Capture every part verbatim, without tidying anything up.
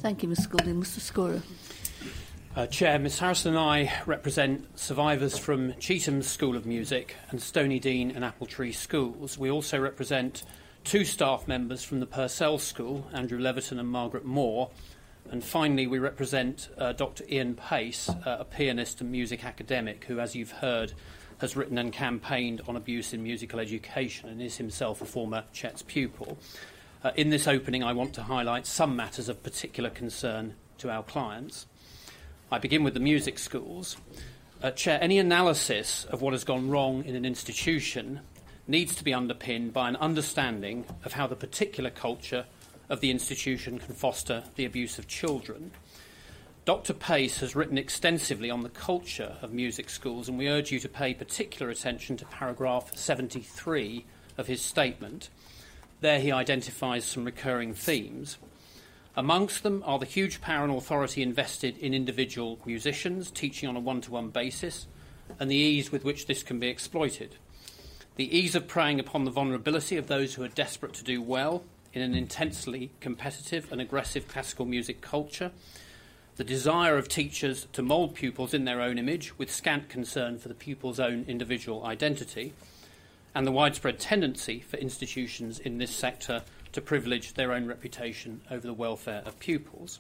Thank you, Miz Goulding. Mister Scorer. Uh, Chair, Miz Harrison and I represent survivors from Chetham's School of Music and Stony Dean and Appletree schools. We also represent two staff members from the Purcell School, Andrew Leverton and Margaret Moore. And finally, we represent uh, Doctor Ian Pace, uh, a pianist and music academic who, as you've heard, has written and campaigned on abuse in musical education and is himself a former Chet's pupil. Uh, in this opening, I want to highlight some matters of particular concern to our clients. I begin with the music schools. Uh, Chair, any analysis of what has gone wrong in an institution needs to be underpinned by an understanding of how the particular culture of the institution can foster the abuse of children. Doctor Pace has written extensively on the culture of music schools, and we urge you to pay particular attention to paragraph seventy-three of his statement. There he identifies some recurring themes. Amongst them are the huge power and authority invested in individual musicians, teaching on a one-to-one basis, and the ease with which this can be exploited. The ease of preying upon the vulnerability of those who are desperate to do well in an intensely competitive and aggressive classical music culture, the desire of teachers to mould pupils in their own image with scant concern for the pupil's own individual identity, and the widespread tendency for institutions in this sector to privilege their own reputation over the welfare of pupils.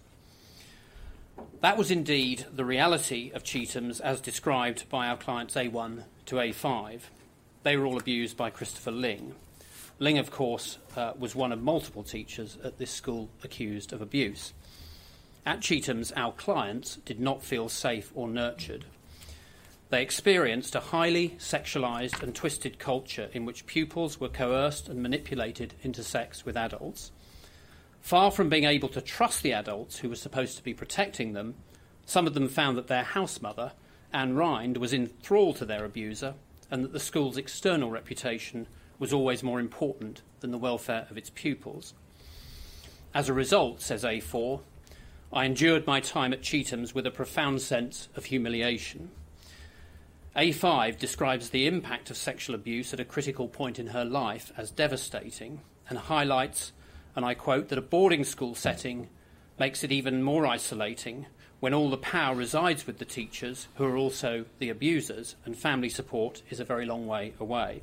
That was indeed the reality of Chetham's as described by our clients A one to A five. They were all abused by Christopher Ling. Ling, of course, uh, was one of multiple teachers at this school accused of abuse. At Chetham's, our clients did not feel safe or nurtured. They experienced a highly sexualised and twisted culture in which pupils were coerced and manipulated into sex with adults. Far from being able to trust the adults who were supposed to be protecting them, some of them found that their house mother, Anne Rind, was in thrall to their abuser, and that the school's external reputation was always more important than the welfare of its pupils. As a result, says A four, I endured my time at Chetham's with a profound sense of humiliation. A five describes the impact of sexual abuse at a critical point in her life as devastating and highlights, and I quote, that a boarding school setting makes it even more isolating when all the power resides with the teachers, who are also the abusers, and family support is a very long way away.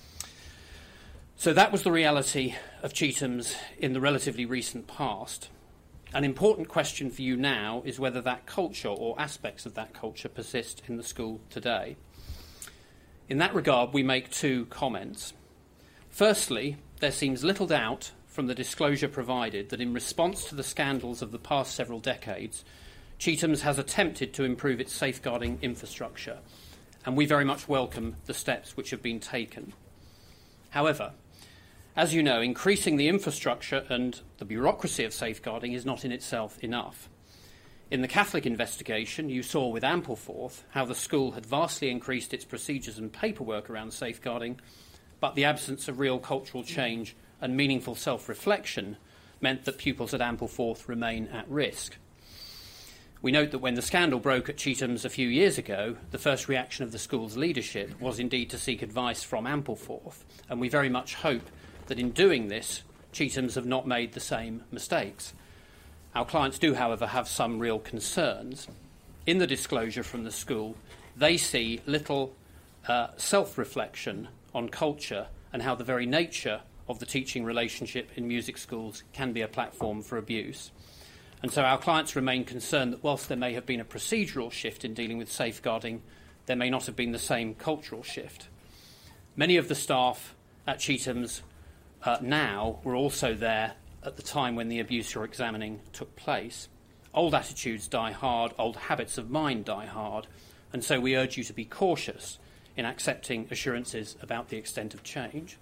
So that was the reality of Chetham's in the relatively recent past. An important question for you now is whether that culture or aspects of that culture persist in the school today. In that regard, we make two comments. Firstly, there seems little doubt from the disclosure provided that in response to the scandals of the past several decades, Chetham's has attempted to improve its safeguarding infrastructure, and we very much welcome the steps which have been taken. However, as you know, increasing the infrastructure and the bureaucracy of safeguarding is not in itself enough. In the Catholic investigation, you saw with Ampleforth how the school had vastly increased its procedures and paperwork around safeguarding, but the absence of real cultural change and meaningful self-reflection meant that pupils at Ampleforth remain at risk. We note that when the scandal broke at Chetham's a few years ago, the first reaction of the school's leadership was indeed to seek advice from Ampleforth, and we very much hope that in doing this, Chetham's have not made the same mistakes. Our clients do, however, have some real concerns. In the disclosure from the school, they see little uh, self-reflection on culture and how the very nature of the teaching relationship in music schools can be a platform for abuse. And so our clients remain concerned that whilst there may have been a procedural shift in dealing with safeguarding, there may not have been the same cultural shift. Many of the staff at Chetham's Uh, now were also there at the time when the abuse you're examining took place. Old attitudes die hard, old habits of mind die hard, and so we urge you to be cautious in accepting assurances about the extent of change.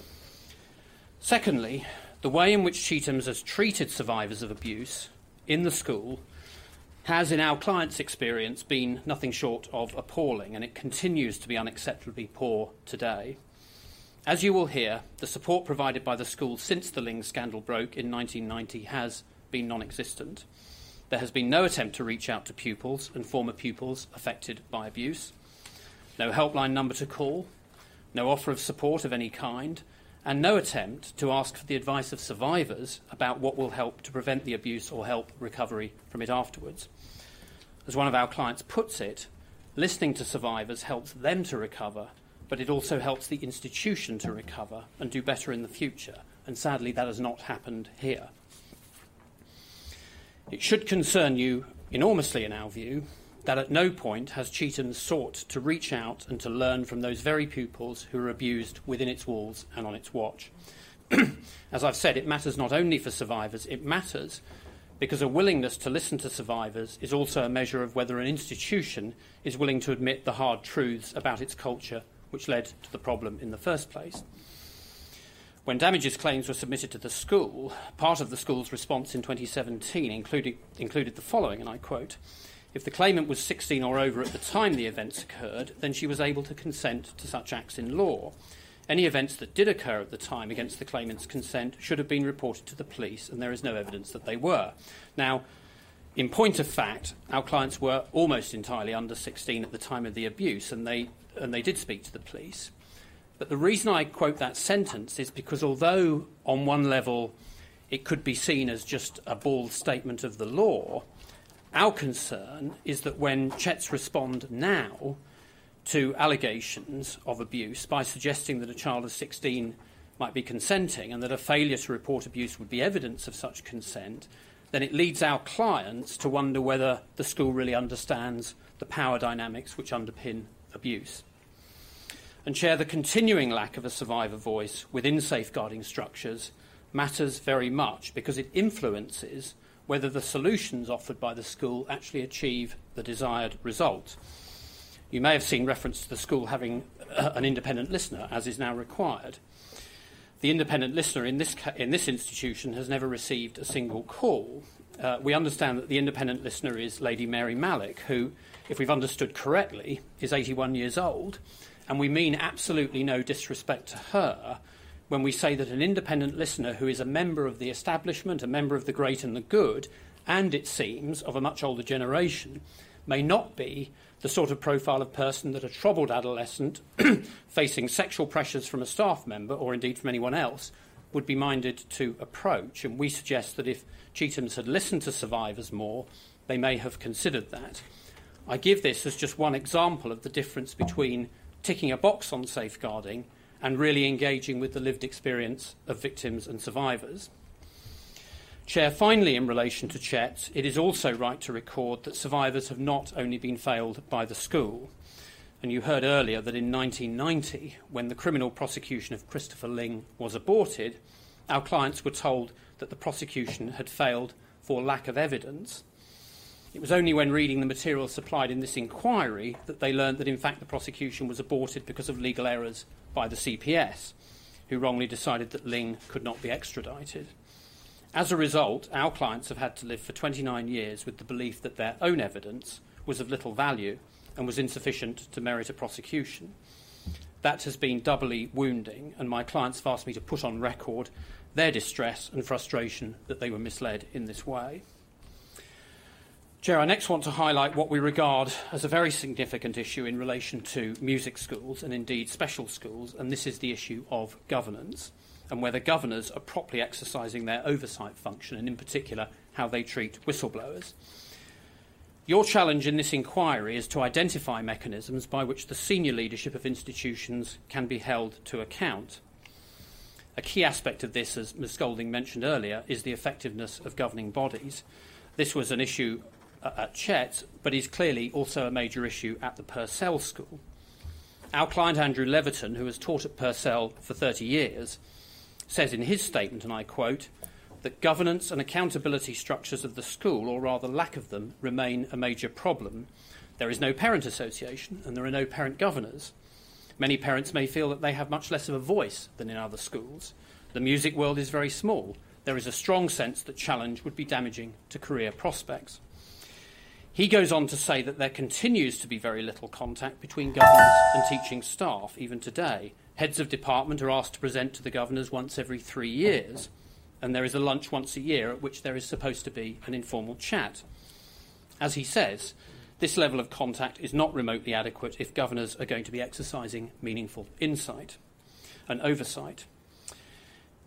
Secondly, the way in which Chetham's has treated survivors of abuse in the school has, in our clients' experience, been nothing short of appalling, and it continues to be unacceptably poor today. As you will hear, the support provided by the school since the Ling scandal broke in nineteen ninety has been non-existent. There has been no attempt to reach out to pupils and former pupils affected by abuse, no helpline number to call, no offer of support of any kind, and no attempt to ask for the advice of survivors about what will help to prevent the abuse or help recovery from it afterwards. As one of our clients puts it, listening to survivors helps them to recover, but it also helps the institution to recover and do better in the future, and sadly that has not happened here. It should concern you enormously, in our view, that at no point has Cheetham sought to reach out and to learn from those very pupils who are abused within its walls and on its watch. As I've said, it matters not only for survivors, it matters because a willingness to listen to survivors is also a measure of whether an institution is willing to admit the hard truths about its culture which led to the problem in the first place. When damages claims were submitted to the school, part of the school's response in twenty seventeen included, included the following, and I quote, "If the claimant was sixteen or over at the time the events occurred, then she was able to consent to such acts in law. Any events that did occur at the time against the claimant's consent should have been reported to the police, and there is no evidence that they were." Now, in point of fact, our clients were almost entirely under sixteen at the time of the abuse, and they, and they did speak to the police. But the reason I quote that sentence is because although on one level it could be seen as just a bald statement of the law, our concern is that when Chets respond now to allegations of abuse by suggesting that a child of sixteen might be consenting and that a failure to report abuse would be evidence of such consent, then it leads our clients to wonder whether the school really understands the power dynamics which underpin abuse. And Chair, the continuing lack of a survivor voice within safeguarding structures matters very much because it influences whether the solutions offered by the school actually achieve the desired result. You may have seen reference to the school having uh, an independent listener, as is now required. The independent listener in this, ca- in this institution has never received a single call. Uh, we understand that the independent listener is Lady Mary Malik, who, if we've understood correctly, is eighty-one years old, and we mean absolutely no disrespect to her when we say that an independent listener who is a member of the establishment, a member of the great and the good, and, it seems, of a much older generation, may not be the sort of profile of person that a troubled adolescent facing sexual pressures from a staff member, or indeed from anyone else, would be minded to approach. And we suggest that if Cheethams had listened to survivors more, they may have considered that. I give this as just one example of the difference between ticking a box on safeguarding and really engaging with the lived experience of victims and survivors. Chair, finally, in relation to Chet, it is also right to record that survivors have not only been failed by the school. And you heard earlier that in nineteen ninety, when the criminal prosecution of Christopher Ling was aborted, our clients were told that the prosecution had failed for lack of evidence. It was only when reading the material supplied in this inquiry that they learned that, in fact, the prosecution was aborted because of legal errors by the C P S, who wrongly decided that Ling could not be extradited. As a result, our clients have had to live for twenty-nine years with the belief that their own evidence was of little value and was insufficient to merit a prosecution. That has been doubly wounding, and my clients have asked me to put on record their distress and frustration that they were misled in this way. Chair, I next want to highlight what we regard as a very significant issue in relation to music schools and indeed special schools, and this is the issue of governance and whether governors are properly exercising their oversight function, and in particular how they treat whistleblowers. Your challenge in this inquiry is to identify mechanisms by which the senior leadership of institutions can be held to account. A key aspect of this, as Miz Golding mentioned earlier, is the effectiveness of governing bodies. This was an issue at Chet, but is clearly also a major issue at the Purcell School. Our client Andrew Leverton, who has taught at Purcell for thirty years, says in his statement, and I quote, that governance and accountability structures of the school, or rather lack of them, remain a major problem. There is no parent association and there are no parent governors. Many parents may feel that they have much less of a voice than in other schools. The music world is very small. There is a strong sense that challenge would be damaging to career prospects. He goes on to say that there continues to be very little contact between governors and teaching staff, even today. Heads of department are asked to present to the governors once every three years, and there is a lunch once a year at which there is supposed to be an informal chat. As he says, this level of contact is not remotely adequate if governors are going to be exercising meaningful insight and oversight.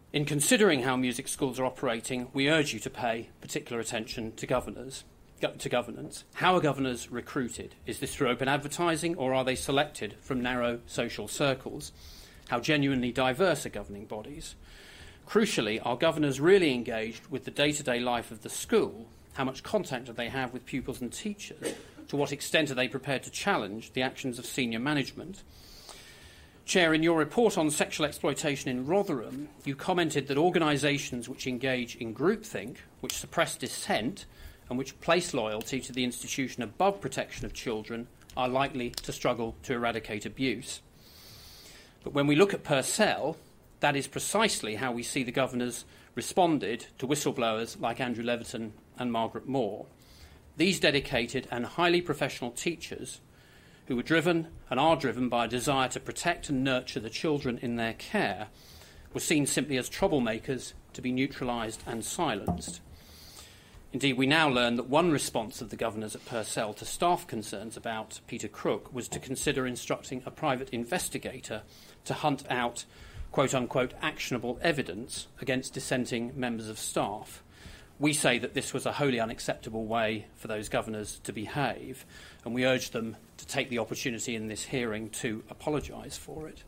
In considering how music schools are operating, we urge you to pay particular attention to governors, to governance. How are governors recruited? Is this through open advertising, or are they selected from narrow social circles? How genuinely diverse are governing bodies? Crucially, are governors really engaged with the day-to-day life of the school? How much contact do they have with pupils and teachers? To what extent are they prepared to challenge the actions of senior management? Chair, in your report on sexual exploitation in Rotherham, you commented that organisations which engage in groupthink, which suppress dissent, and which place loyalty to the institution above protection of children are likely to struggle to eradicate abuse. But when we look at Purcell, that is precisely how we see the governors responded to whistleblowers like Andrew Leviton and Margaret Moore. These dedicated and highly professional teachers, who were driven and are driven by a desire to protect and nurture the children in their care, were seen simply as troublemakers to be neutralised and silenced. Indeed, we now learn that one response of the governors at Purcell to staff concerns about Peter Crook was to consider instructing a private investigator to hunt out quote-unquote actionable evidence against dissenting members of staff. We say that this was a wholly unacceptable way for those governors to behave, and we urge them to take the opportunity in this hearing to apologise for it.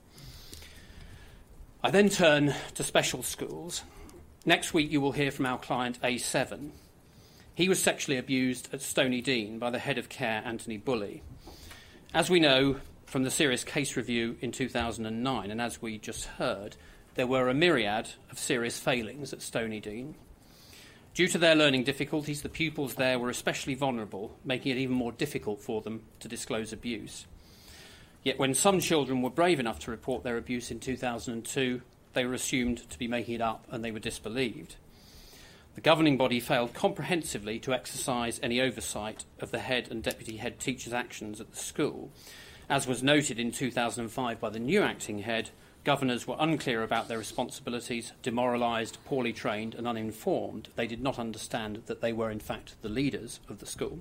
I then turn to special schools. Next week you will hear from our client A seven. He was sexually abused at Stony Dean by the head of care, Anthony Bully. As we know from the serious case review in two thousand nine, and as we just heard, there were a myriad of serious failings at Stony Dean. Due to their learning difficulties, the pupils there were especially vulnerable, making it even more difficult for them to disclose abuse. Yet when some children were brave enough to report their abuse in two thousand two, they were assumed to be making it up and they were disbelieved. The governing body failed comprehensively to exercise any oversight of the head and deputy head teachers' actions at the school. As was noted in two thousand five by the new acting head, governors were unclear about their responsibilities, demoralised, poorly trained and uninformed. They did not understand that they were in fact the leaders of the school.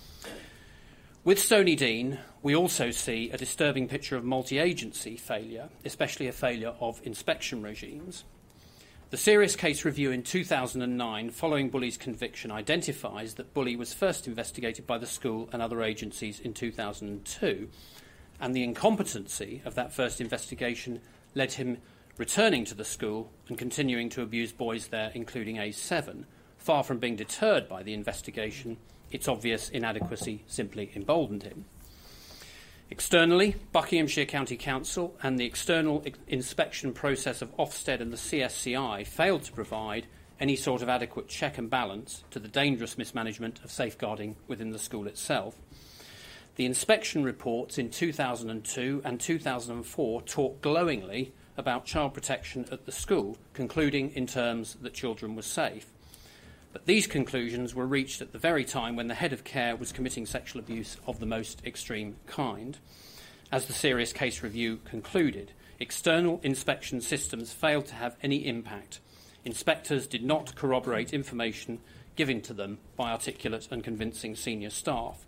With Stony Dean, we also see a disturbing picture of multi-agency failure, especially a failure of inspection regimes. The serious case review in two thousand nine, following Bully's conviction, identifies that Bully was first investigated by the school and other agencies in two thousand two, and the incompetency of that first investigation led him returning to the school and continuing to abuse boys there, including A seven. Far from being deterred by the investigation, its obvious inadequacy simply emboldened him. Externally, Buckinghamshire County Council and the external ex- inspection process of Ofsted and the C S C I failed to provide any sort of adequate check and balance to the dangerous mismanagement of safeguarding within the school itself. The inspection reports in two thousand two and two thousand four talk glowingly about child protection at the school, concluding in terms that children were safe. But these conclusions were reached at the very time when the head of care was committing sexual abuse of the most extreme kind. As the serious case review concluded, external inspection systems failed to have any impact. Inspectors did not corroborate information given to them by articulate and convincing senior staff.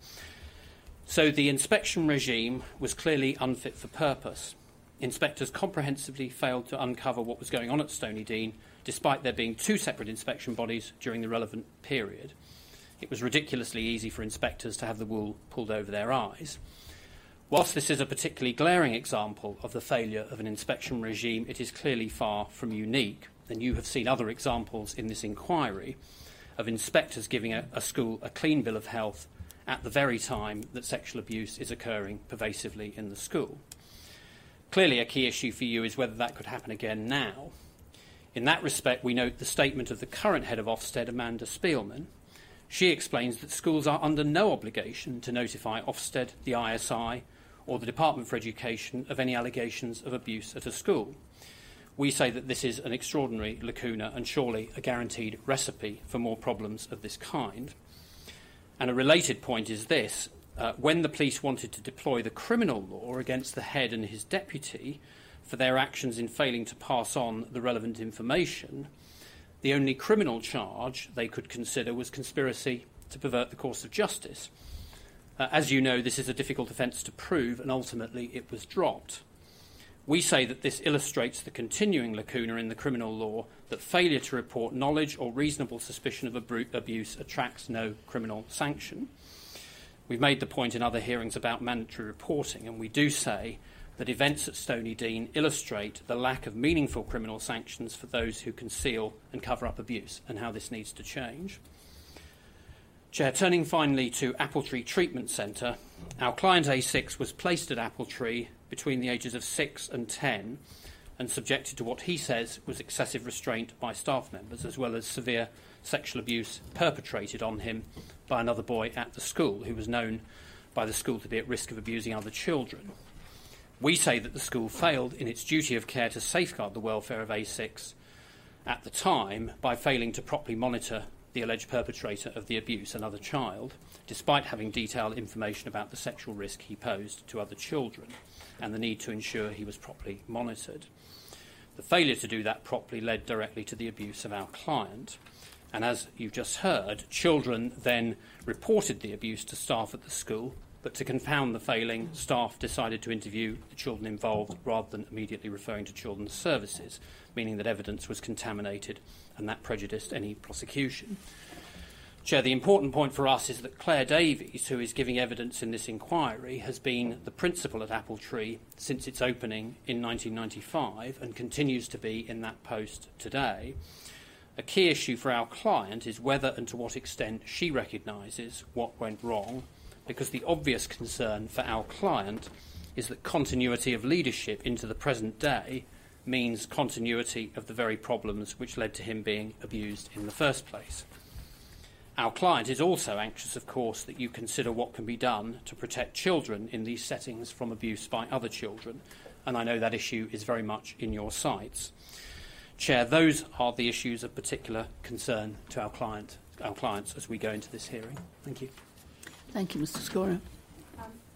So the inspection regime was clearly unfit for purpose. Inspectors comprehensively failed to uncover what was going on at Stony Dean, despite there being two separate inspection bodies during the relevant period. It was ridiculously easy for inspectors to have the wool pulled over their eyes. Whilst this is a particularly glaring example of the failure of an inspection regime, it is clearly far from unique, and you have seen other examples in this inquiry of inspectors giving a, a school a clean bill of health at the very time that sexual abuse is occurring pervasively in the school. Clearly, a key issue for you is whether that could happen again now. In that respect, we note the statement of the current head of Ofsted, Amanda Spielman. She explains that schools are under no obligation to notify Ofsted, the I S I, or the Department for Education of any allegations of abuse at a school. We say that this is an extraordinary lacuna and surely a guaranteed recipe for more problems of this kind. And a related point is this. Uh, when the police wanted to deploy the criminal law against the head and his deputy for their actions in failing to pass on the relevant information, the only criminal charge they could consider was conspiracy to pervert the course of justice. Uh, as you know, this is a difficult offence to prove, and ultimately it was dropped. We say that this illustrates the continuing lacuna in the criminal law that failure to report knowledge or reasonable suspicion of abu- abuse attracts no criminal sanction. We've made the point in other hearings about mandatory reporting, and we do say that events at Stony Dean illustrate the lack of meaningful criminal sanctions for those who conceal and cover up abuse, and how this needs to change. Chair, turning finally to Appletree Treatment Centre, our client A six was placed at Appletree between the ages of six and ten and subjected to what he says was excessive restraint by staff members, as well as severe sexual abuse perpetrated on him by another boy at the school who was known by the school to be at risk of abusing other children. We say that the school failed in its duty of care to safeguard the welfare of A six at the time by failing to properly monitor the alleged perpetrator of the abuse, another child, despite having detailed information about the sexual risk he posed to other children and the need to ensure he was properly monitored. The failure to do that properly led directly to the abuse of our client. And as you've just heard, children then reported the abuse to staff at the school, but to confound the failing, staff decided to interview the children involved rather than immediately referring to children's services, meaning that evidence was contaminated and that prejudiced any prosecution. Chair, the important point for us is that Claire Davies, who is giving evidence in this inquiry, has been the principal at Appletree since its opening in nineteen ninety-five and continues to be in that post today. A key issue for our client is whether and to what extent she recognises what went wrong, because the obvious concern for our client is that continuity of leadership into the present day means continuity of the very problems which led to him being abused in the first place. Our client is also anxious, of course, that you consider what can be done to protect children in these settings from abuse by other children, and I know that issue is very much in your sights. Chair, those are the issues of particular concern to our client, our clients as we go into this hearing. Thank you. Thank you, Mr Scorer.